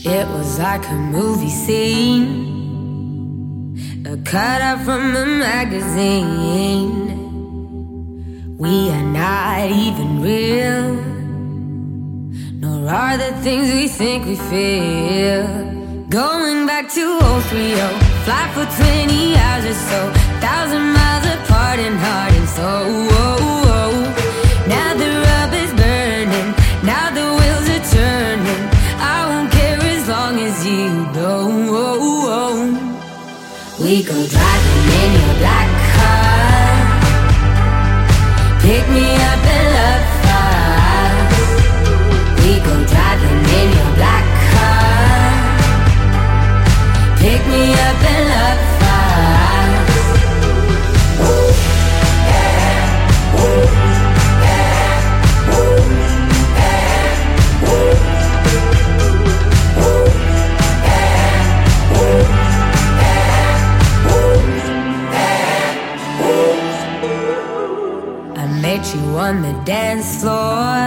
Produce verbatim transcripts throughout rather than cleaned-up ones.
It was like a movie scene, a cutout from a magazine. We are not even real, nor are the things we think we feel. Going back to oh three oh, fly for twenty hours or so, thousand miles apart and heart and soul. Now the rubber's burning, now the wheels are turning. I won't care as long as you don't. We go driving in your black car, pick me up and love fast. We go driving in your black car, pick me up and love fast. Ooh, yeah, ooh, yeah, ooh, yeah, ooh, ooh, yeah, ooh, yeah, ooh, yeah, ooh. I met you on the dance floor.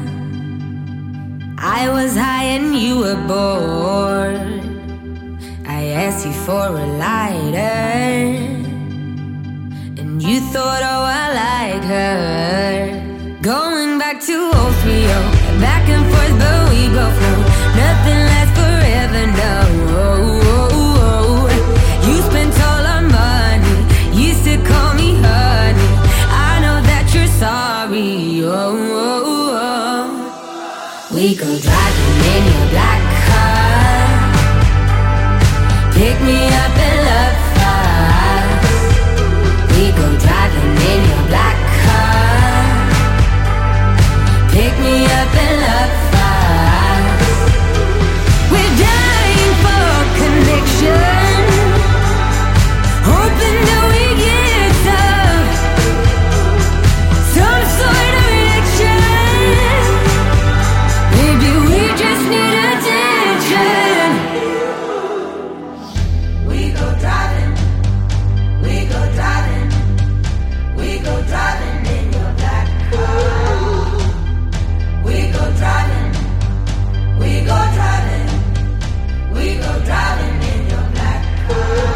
I was high and you were bored. I asked you for a lighter, and you thought, oh, I like her. Going back to oh three oh, back and forth, but we both know nothing lasts forever, no. You spent all our money, used to call me honey. I know that you're sorry, oh. We go driving in your black car, pick me up and love fast. We go driving in your black car, pick me up and love fast. We're dying for connection, hoping that we get some, some sort of reaction. Maybe we just need attention. We go driving, we go driving, we go driving in your black car. We go driving, we go driving, we go driving in your black car.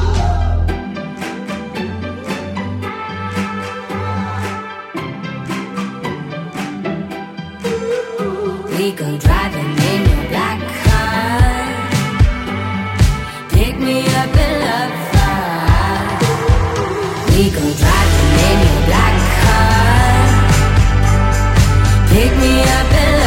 We go driving in your black car, pick me up and love fast. We go driving in your black car, pick me up and